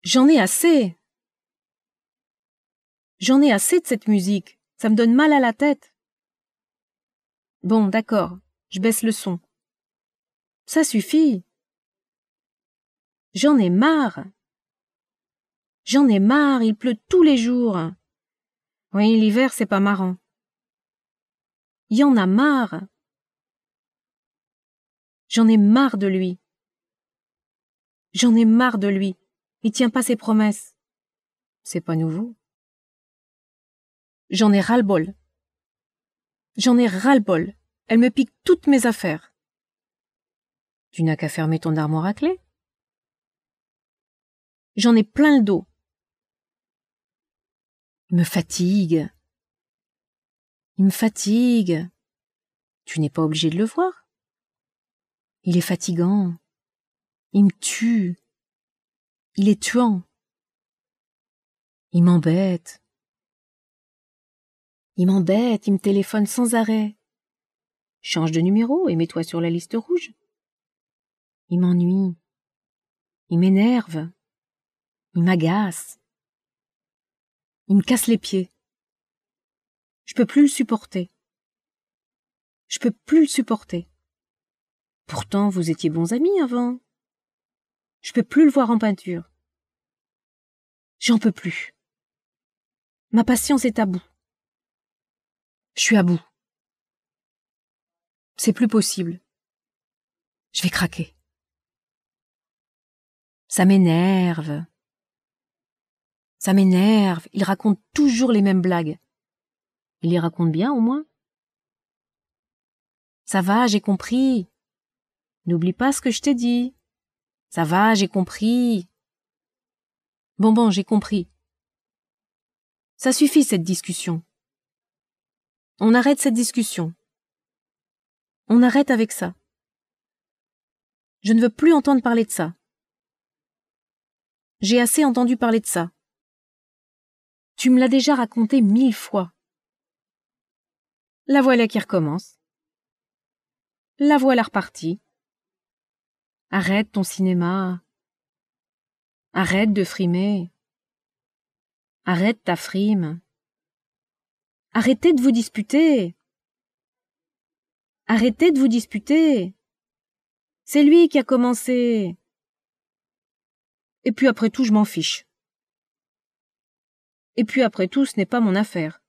J'en ai assez. J'en ai assez de cette musique. Ça me donne mal à la tête. Bon, d'accord, je baisse le son. Ça suffit. J'en ai marre. J'en ai marre, il pleut tous les jours. Oui, l'hiver, c'est pas marrant. Il y en a marre. J'en ai marre de lui. J'en ai marre de lui. Il tient pas ses promesses. C'est pas nouveau. J'en ai ras-le-bol. J'en ai ras-le-bol. Elle me pique toutes mes affaires. Tu n'as qu'à fermer ton armoire à clé. J'en ai plein le dos. Il me fatigue. Il me fatigue. Tu n'es pas obligé de le voir. Il est fatigant. Il me tue. Il est tuant. Il m'embête. Il m'embête, il me téléphone sans arrêt. Change de numéro et mets-toi sur la liste rouge. Il m'ennuie. Il m'énerve. Il m'agace. Il me casse les pieds. Je peux plus le supporter. Je peux plus le supporter. Pourtant, vous étiez bons amis avant. Je peux plus le voir en peinture. J'en peux plus. Ma patience est à bout. Je suis à bout. C'est plus possible. Je vais craquer. Ça m'énerve. Ça m'énerve. Il raconte toujours les mêmes blagues. Il les raconte bien, au moins. Ça va, j'ai compris. N'oublie pas ce que je t'ai dit. Ça va, j'ai compris. Bon, j'ai compris. Ça suffit, cette discussion. On arrête cette discussion. On arrête avec ça. Je ne veux plus entendre parler de ça. J'ai assez entendu parler de ça. Tu me l'as déjà raconté 1000 fois. La voilà qui recommence. La voilà repartie. Arrête ton cinéma. Arrête de frimer. Arrête ta frime. Arrêtez de vous disputer. Arrêtez de vous disputer. C'est lui qui a commencé. Et puis après tout, je m'en fiche. Et puis après tout, ce n'est pas mon affaire.